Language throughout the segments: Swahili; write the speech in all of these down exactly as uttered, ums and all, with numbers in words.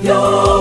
vijazavyo.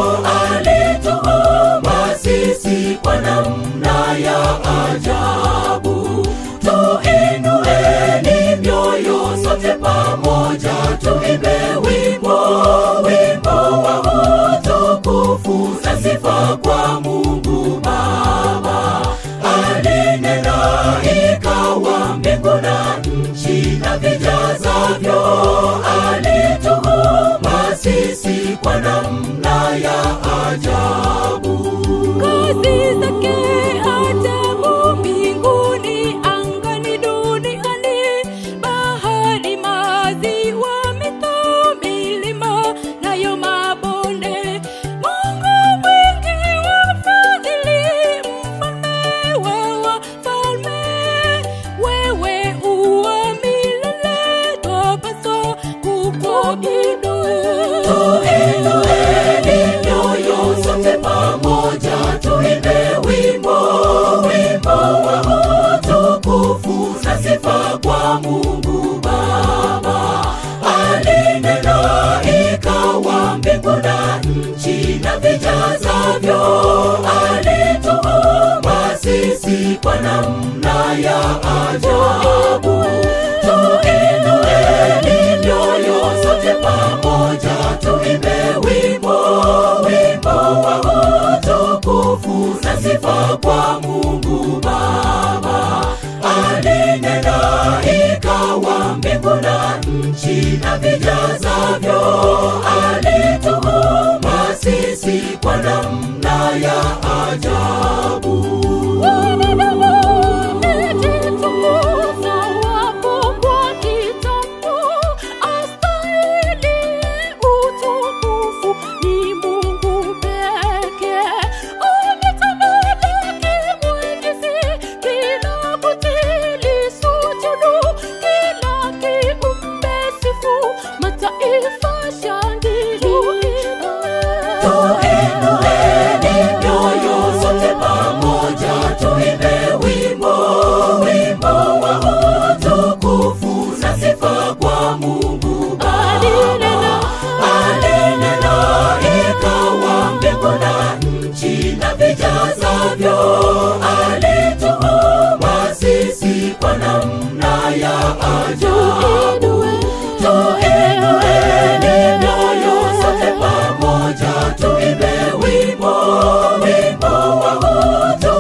Alituumba sisi kwa namna ya ajabu. Tuinueni mioyo sote pamoja, tuimbe wimbo, wimbo wa utukufu na sifa kwa Mungu Baba. Alinena ikawa mbingu na nchi na vijazavyo. Alituumba sisi kwa namna ya ajabu. Kazi zake ajabu mbinguni, angani, duniani, bahari, maziwa, mito, milima, nayo mabonde. Mungu mwingi wa fadhili, mfalme wa wafalme, wewe uwa milele, twapaswa kukuabudu. Tuinueni mioyo sote pamoja, tuimbe wimbo, wimbo wa utukufu na sifa kwa Mungu Baba. Alinena ikawa mbingu na nchi na vijazavyo. Alituumba sisi kwa namna ya ajabu. Tuinueni mioyo sote pamoja, tuimbe wimbo, wimbo wa utukufu na sifa kwa Mungu Baba. Alinena ikawa mbingu na nchi na vijazavyo. Alituumba sisi kwa namna ya ajabu. Tuinueni mioyo sote pamoja, tuimbe wimbo, wimbo wa utukufu na sifa kwa Mungu Baba. Alinena ikawa mbingu na nchi na vijazavyo.